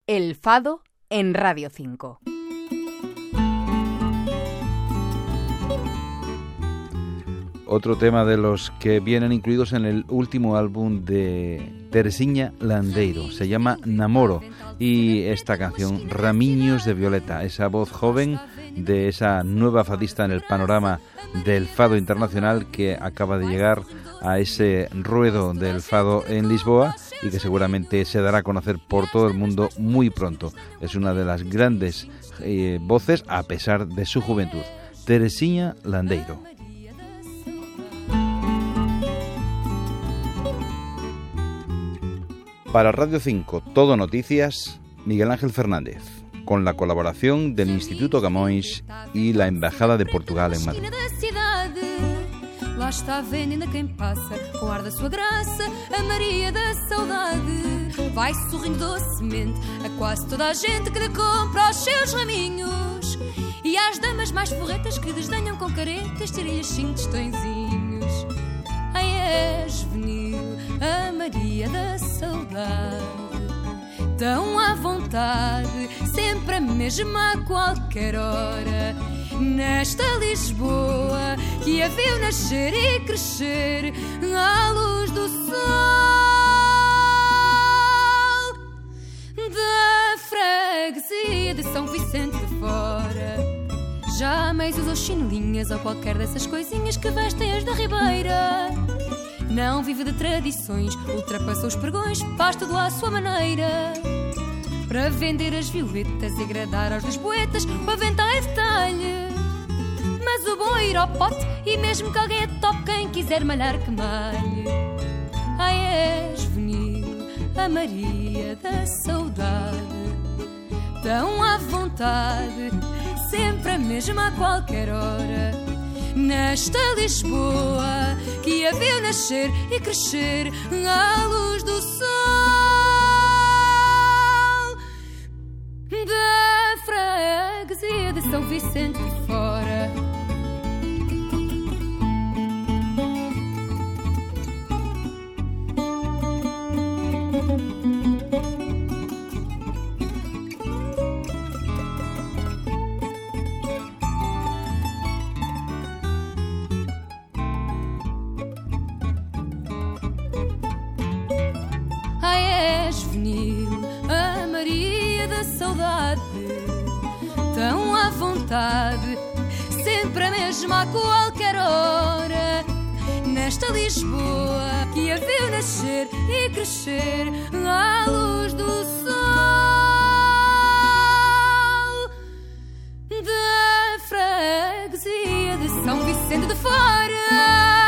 El Fado en Radio 5. Otro tema de los que vienen incluidos en el último álbum de Teresinha Landeiro. Se llama Namoro. Y esta canción, Ramiños de Violeta, esa voz joven de esa nueva fadista en el panorama del fado internacional que acaba de llegar a ese ruedo del fado en Lisboa y que seguramente se dará a conocer por todo el mundo muy pronto. Es una de las grandes voces a pesar de su juventud. Teresinha Landeiro. Para Radio 5, Todo Noticias, Miguel Ángel Fernández, con la colaboración del Instituto Camões y la Embajada de Portugal en Madrid. Lá está vendo ainda quem passa, com ar da sua graça, a Maria da Saudade. Vai sorrindo docemente a quase toda a gente que lhe compra os seus raminhos. E às damas mais forretas que desdenham com caretas, tirem-lhes 5 tostõezinhos. Ai, é juvenil, a Maria da Saudade. Tão à vontade, sempre a mesma a qualquer hora. Nesta Lisboa que a viu nascer e crescer à luz do sol da freguesia de São Vicente de Fora. Jamais usou chinelinhas ou qualquer dessas coisinhas que vestem as da Ribeira. Não vive de tradições, ultrapassou os pregões, faz tudo à sua maneira. Para vender as violetas e agradar aos lisboetas, o avental é detalhe. Mas o bom é ir ao pote e mesmo que alguém é top, quem quiser malhar que malhe. Ai, é juvenil, a Maria da Saudade. Tão à vontade, sempre a mesma a qualquer hora. Nesta Lisboa que a viu nascer e crescer à luz do sol da freguesia de São Vicente de Fora. A Maria da Saudade, tão à vontade, sempre a mesma a qualquer hora. Nesta Lisboa que a viu nascer e crescer à luz do sol da freguesia de São Vicente de Fora.